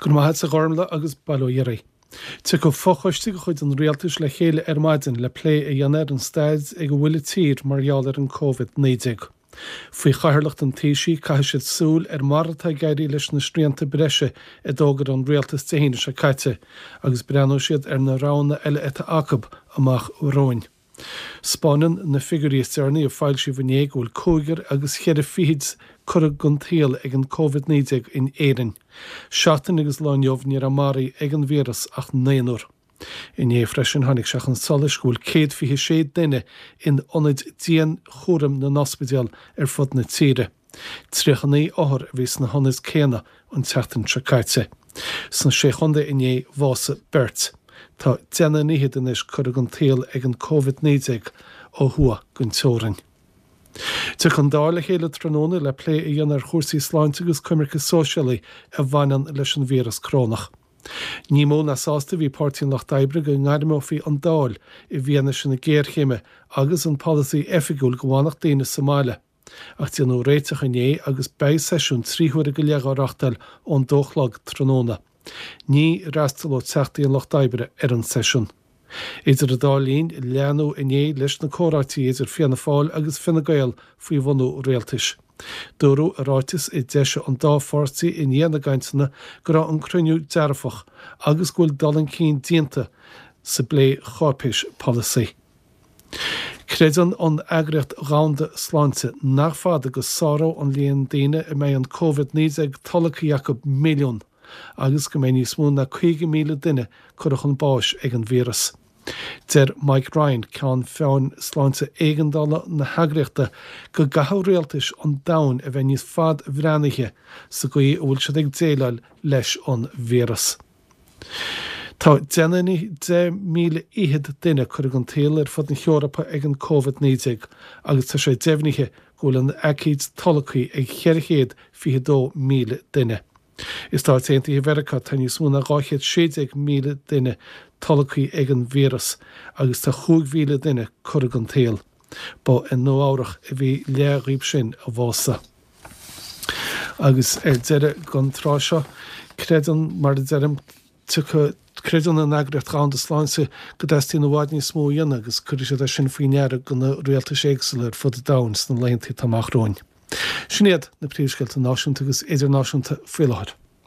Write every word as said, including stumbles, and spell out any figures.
gur maithe sa gharmla agus bailóirí. Tu go fóchaiste go chuid an réaltas le chéile ar maidin le lé a dhéanaar an staid ag go bhfuil tír margheall ar an COVID nineteen. Faoi chathairlacht an tíisí caitheadh siad súil ar martha gairí leis na sríanta breise i dógad an réaltas téhéine se caite, agus breanú siad ar na rána eile eta acab amach róin. Spáinan na figuríos dearnaí a fáil si bhané go bhfuil cóigear agus chead fiad currag guntaal ag an COVID nineteen in éireann. Seatain agus láinneomh ní ramáí ag an víras ach néanúr. In é freisin tháinig seach an solas go bhfuil céad fiche sé duine in ionad díon chóram na nospidéal ar fud na tíre. Tríochaní áthar a bhís na honnas céanna an teachtain se caite. San sé chunda in é bhása bert. Tá déanana níhiad inis currag an taal ag an COVID nineteen ó thua gon teorainn. Tu chun dála chéile tróna le lé a dhéanaar chósaí sláinte agus cumarcha sóisialaí a bhainean leis an víras crónach. Ní mó na sásta bhí pártaín Loch D'Oibre go ngáirimó faoi an dáil i bhíana sin na géirchéime agus an policy efigúil go bhánach daoine Somáile. Ach tí nó réiteach inné agus bei seisiún tríhuair go leagáreachtal ón dóchlag tróna. Ní rastal ó teachtaí an Loch D'Oibre ar an seisiún. Idir a dálín leanú inné leis na córátaí idir fianna fáil agus finna gail faoi bhunú réaltais. Dúrú a ráitis i deise an dá fórsaí in dhéana gaiintena go raibh an cruinniú dearfach agus gúil dalan cín dianta sa blé chápéis policy. Credan an agreacht ránda sláinte nach fad agus sáró an líon daine i mé an COVID nineteen talacha Jacob milliún agus go mé níos mó na chuige míle duine chuireach an báis ag an víras. Der Mike Ryan ceann feann sláinte éigeandála na hagreachta go gathú réaltais an dain a bheith níos fad bhreanaiche sa go í bhfuil siad ag déileáil leis an víras. Tá déanaí de míle iad duine chuir an taal ar fud na Eorpa ag an COVID nineteen agus tá sé deimhnithe go bhfuil an acíd talachaí ag cheirchéad fiche dó míle duine. Is tá téantaí America tá níos mó na gáchéad séideag míle duine talachaí ag an víras agus tá chúig mhíle duine chuir an taal. Ba in nó áireach a bhí léiríb sin a bhása. Agus ar deire gan tráseo, credan mar deirem credan an agreacht ránda sláinte go deistí na bháid níos mó dhéana agus chuir sé sin faoineara go na réaltais éagsúil ar fud a dams na leontaí tamach róin. Sin iad na príomhsceilte náisiúnta agus idirnáisiúnta fuileáir.